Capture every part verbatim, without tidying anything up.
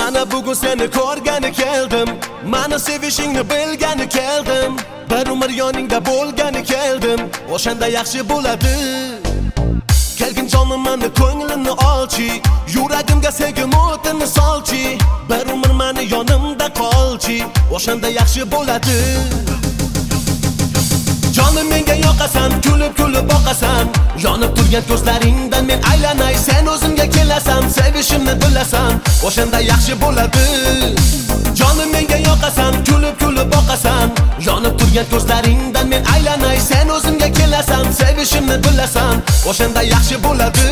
Mana bugun seni ko'rgani keldim, mani sevishingni bilgani keldim, bir umr yoningda bo'lgani keldim, o'shanda yaxshi bo'ladi. Kelgin jonim mani ko'nglini olchi, yuragimga sevgim o'tini solchi, bir umr mani yonimda qolchi, o'shanda yaxshi bo'ladi. Jonim menga yoqasan, kulib kulib boqasan, yonib turgan ko'zlaringdan men aylanay, sen o'zimga kelasan, sevishimni bilasan, o'shanda yaxshi bo'ladi. Jonim menga yoqasan, kulib kulib boqasan, yonib turgan ko'zlaringdan men aylanay, sen o'zimga kelasan, sevishimni bilasan, o'shanda yaxshi bo'ladi.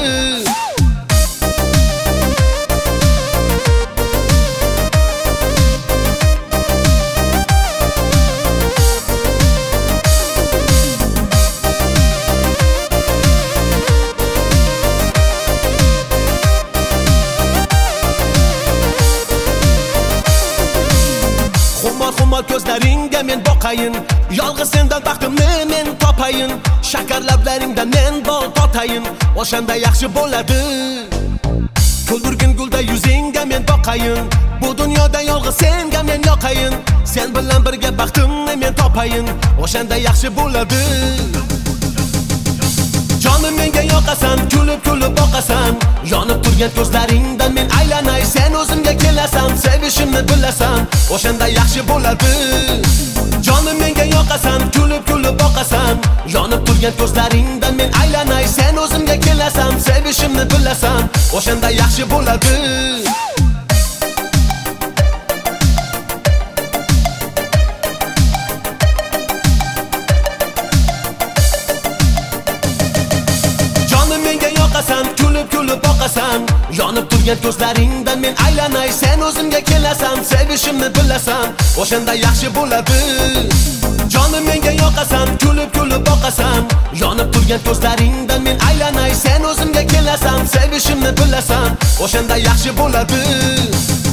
Xumor ko'zlaringga men boqayin, yolg'iz sendan baxtimni men topayin, shakar lablaringdan men bol totayin, o'shanda yaxshi bo'ladi. Kuldirgin gulday yuzingga men boqayin, bu dunyoda yolg'iz senga men yoqayin, sen bilan birga baxtimni men topayin, o'shanda yaxshi bo'ladi. Jonim menga yoqasan, kulib kulib boqasan, yonib turgan ko'zlaringdan men aylanay, sen o'zimga kelasan, sevishimni bilasan, o'shanda yaxshi bo'ladi. Jonim menga yoqasan, kulib kulib boqasan, yonib turgan ko'zlaringdan men aylanay, sen o'zimga kelasan, sevishimni bilasan, o'shanda yaxshi bo'ladi. Kulib kulib boqasan, yonib turgan ko'zlaringdan men aylanay, sen o'zimga kelasan, sevishimni bilasan, o'shanda yaxshi bo'ladi. Jonim menga yoqasan, kulib kulib boqasan, yonib turgan ko'zlaringdan men aylanay, sen o'zimga kelasan, sevishimni bilasan, o'shanda yaxshi bo'ladi.